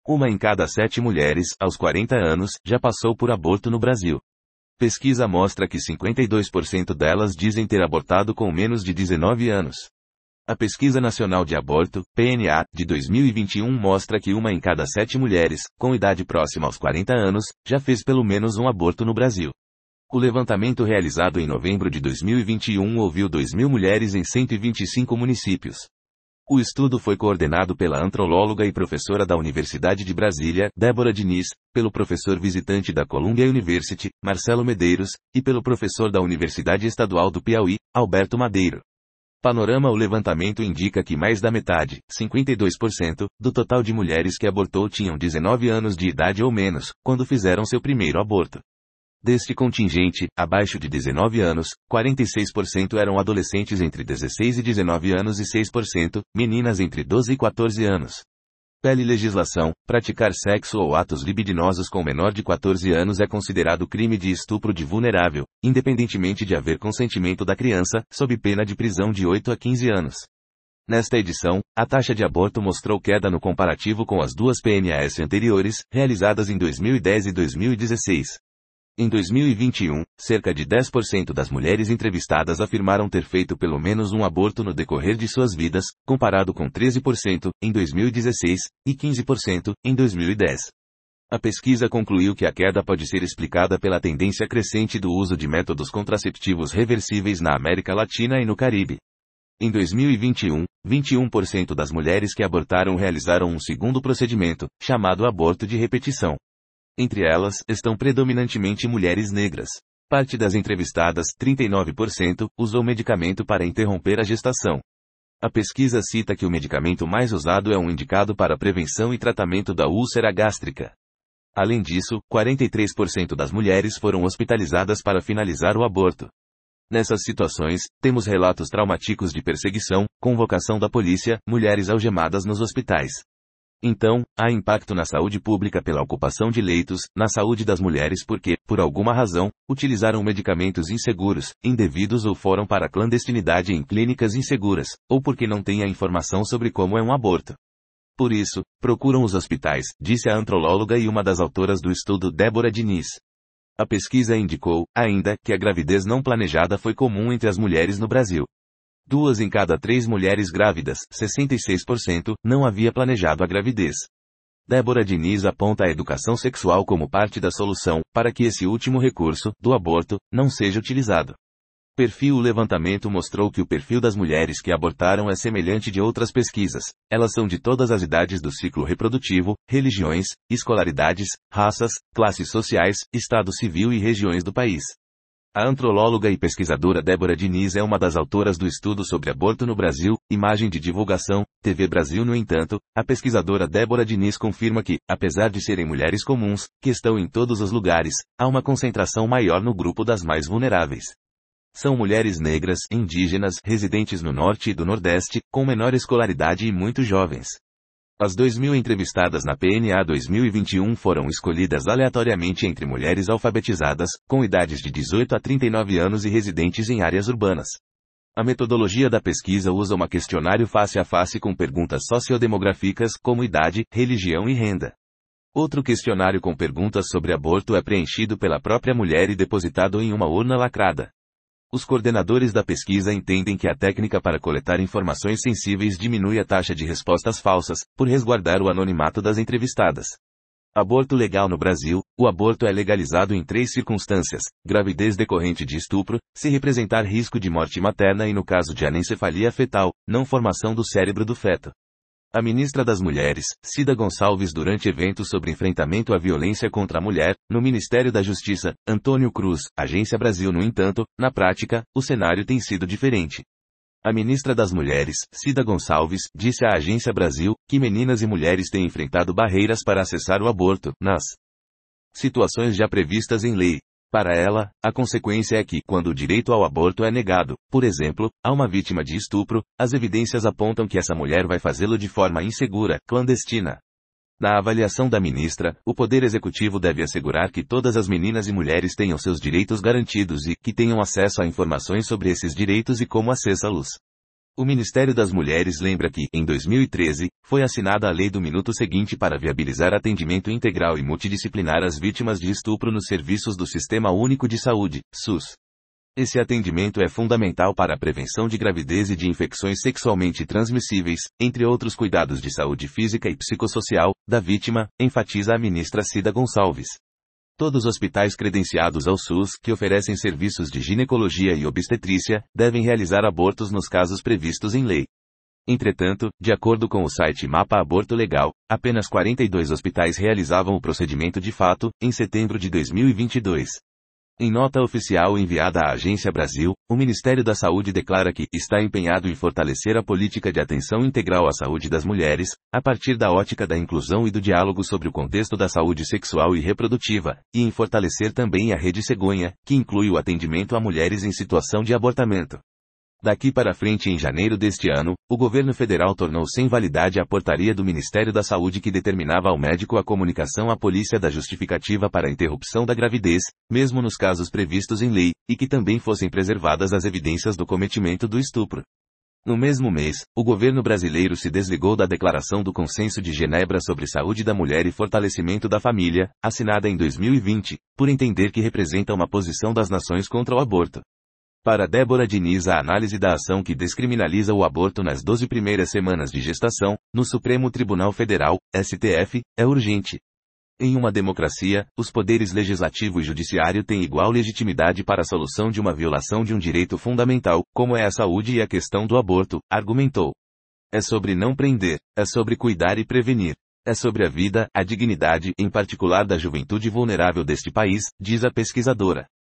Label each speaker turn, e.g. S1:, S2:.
S1: Uma em cada 7 mulheres, aos 40 anos, já passou por aborto no Brasil. Pesquisa mostra que 52% delas dizem ter abortado com menos de 19 anos. A Pesquisa Nacional de Aborto, PNA, de 2021 mostra que uma em cada 7 mulheres, com idade próxima aos 40 anos, já fez pelo menos um aborto no Brasil. O levantamento realizado em novembro de 2021 ouviu 2.000 mulheres em 125 municípios. O estudo foi coordenado pela antropóloga e professora da Universidade de Brasília, Débora Diniz, pelo professor visitante da Columbia University, Marcelo Medeiros, e pelo professor da Universidade Estadual do Piauí, Alberto Madeiro. Panorama: o levantamento indica que mais da metade, 52%, do total de mulheres que abortou tinham 19 anos de idade ou menos, quando fizeram seu primeiro aborto. Deste contingente, abaixo de 19 anos, 46% eram adolescentes entre 16 e 19 anos e 6%, meninas entre 12 e 14 anos. Pele: legislação: praticar sexo ou atos libidinosos com menor de 14 anos é considerado crime de estupro de vulnerável, independentemente de haver consentimento da criança, sob pena de prisão de 8 a 15 anos. Nesta edição, a taxa de aborto mostrou queda no comparativo com as duas PNAs anteriores, realizadas em 2010 e 2016. Em 2021, cerca de 10% das mulheres entrevistadas afirmaram ter feito pelo menos um aborto no decorrer de suas vidas, comparado com 13% em 2016 e 15% em 2010. A pesquisa concluiu que a queda pode ser explicada pela tendência crescente do uso de métodos contraceptivos reversíveis na América Latina e no Caribe. Em 2021, 21% das mulheres que abortaram realizaram um segundo procedimento, chamado aborto de repetição. Entre elas, estão predominantemente mulheres negras. Parte das entrevistadas, 39%, usou medicamento para interromper a gestação. A pesquisa cita que o medicamento mais usado é um indicado para prevenção e tratamento da úlcera gástrica. Além disso, 43% das mulheres foram hospitalizadas para finalizar o aborto. Nessas situações, temos relatos traumáticos de perseguição, convocação da polícia, mulheres algemadas nos hospitais. Então, há impacto na saúde pública pela ocupação de leitos, na saúde das mulheres porque, por alguma razão, utilizaram medicamentos inseguros, indevidos ou foram para a clandestinidade em clínicas inseguras, ou porque não têm a informação sobre como é um aborto. Por isso, procuram os hospitais, disse a antropóloga e uma das autoras do estudo, Débora Diniz. A pesquisa indicou, ainda, que a gravidez não planejada foi comum entre as mulheres no Brasil. 2 em cada 3 mulheres grávidas, 66%, não havia planejado a gravidez. Débora Diniz aponta a educação sexual como parte da solução, para que esse último recurso, do aborto, não seja utilizado. Perfil: o levantamento mostrou que o perfil das mulheres que abortaram é semelhante de outras pesquisas. Elas são de todas as idades do ciclo reprodutivo, religiões, escolaridades, raças, classes sociais, estado civil e regiões do país. A antropóloga e pesquisadora Débora Diniz é uma das autoras do estudo sobre aborto no Brasil, Imagem de Divulgação, TV Brasil. No entanto, a pesquisadora Débora Diniz confirma que, apesar de serem mulheres comuns, que estão em todos os lugares, há uma concentração maior no grupo das mais vulneráveis. São mulheres negras, indígenas, residentes no Norte e do Nordeste, com menor escolaridade e muito jovens. As 2.000 entrevistadas na PNA 2021 foram escolhidas aleatoriamente entre mulheres alfabetizadas, com idades de 18 a 39 anos e residentes em áreas urbanas. A metodologia da pesquisa usa um questionário face a face com perguntas sociodemográficas, como idade, religião e renda. Outro questionário com perguntas sobre aborto é preenchido pela própria mulher e depositado em uma urna lacrada. Os coordenadores da pesquisa entendem que a técnica para coletar informações sensíveis diminui a taxa de respostas falsas, por resguardar o anonimato das entrevistadas. Aborto legal no Brasil: o aborto é legalizado em 3 circunstâncias: gravidez decorrente de estupro, se representar risco de morte materna e no caso de anencefalia fetal, não formação do cérebro do feto. A ministra das Mulheres, Cida Gonçalves, durante evento sobre enfrentamento à violência contra a mulher, no Ministério da Justiça, Antônio Cruz, Agência Brasil. No entanto, na prática, o cenário tem sido diferente. A ministra das Mulheres, Cida Gonçalves, disse à Agência Brasil, que meninas e mulheres têm enfrentado barreiras para acessar o aborto, nas situações já previstas em lei. Para ela, a consequência é que, quando o direito ao aborto é negado, por exemplo, a uma vítima de estupro, as evidências apontam que essa mulher vai fazê-lo de forma insegura, clandestina. Na avaliação da ministra, o Poder Executivo deve assegurar que todas as meninas e mulheres tenham seus direitos garantidos e que tenham acesso a informações sobre esses direitos e como acessá-los. O Ministério das Mulheres lembra que, em 2013, foi assinada a Lei do Minuto Seguinte para viabilizar atendimento integral e multidisciplinar às vítimas de estupro nos serviços do Sistema Único de Saúde, SUS. Esse atendimento é fundamental para a prevenção de gravidez e de infecções sexualmente transmissíveis, entre outros cuidados de saúde física e psicossocial, da vítima, enfatiza a ministra Cida Gonçalves. Todos os hospitais credenciados ao SUS, que oferecem serviços de ginecologia e obstetrícia, devem realizar abortos nos casos previstos em lei. Entretanto, de acordo com o site Mapa Aborto Legal, apenas 42 hospitais realizavam o procedimento de fato, em setembro de 2022. Em nota oficial enviada à Agência Brasil, o Ministério da Saúde declara que está empenhado em fortalecer a política de atenção integral à saúde das mulheres, a partir da ótica da inclusão e do diálogo sobre o contexto da saúde sexual e reprodutiva, e em fortalecer também a Rede Cegonha, que inclui o atendimento a mulheres em situação de abortamento. Daqui para frente, em janeiro deste ano, o governo federal tornou sem validade a portaria do Ministério da Saúde que determinava ao médico a comunicação à polícia da justificativa para a interrupção da gravidez, mesmo nos casos previstos em lei, e que também fossem preservadas as evidências do cometimento do estupro. No mesmo mês, o governo brasileiro se desligou da Declaração do Consenso de Genebra sobre Saúde da Mulher e Fortalecimento da Família, assinada em 2020, por entender que representa uma posição das nações contra o aborto. Para Débora Diniz, a análise da ação que descriminaliza o aborto nas 12 primeiras semanas de gestação, no Supremo Tribunal Federal, STF, é urgente. Em uma democracia, os poderes legislativo e judiciário têm igual legitimidade para a solução de uma violação de um direito fundamental, como é a saúde e a questão do aborto, argumentou. É sobre não prender, é sobre cuidar e prevenir. É sobre a vida, a dignidade, em particular da juventude vulnerável deste país, diz a pesquisadora.